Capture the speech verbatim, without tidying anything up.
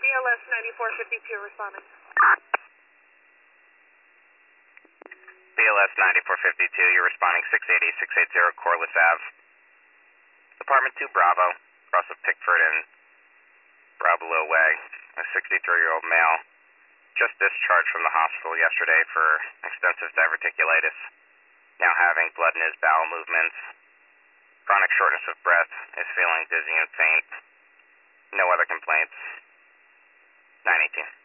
B L S ninety-four fifty-two responding. B L S ninety-four fifty-two, you're responding six eighty, six eighty Corliss Ave. Apartment two Bravo, across of Pickford and Bravo Way. A sixty-three-year-old male just discharged from the hospital yesterday for extensive diverticulitis. Now having blood in his bowel movements. Chronic shortness of breath, is feeling dizzy and faint. No other complaints. nine eighteen.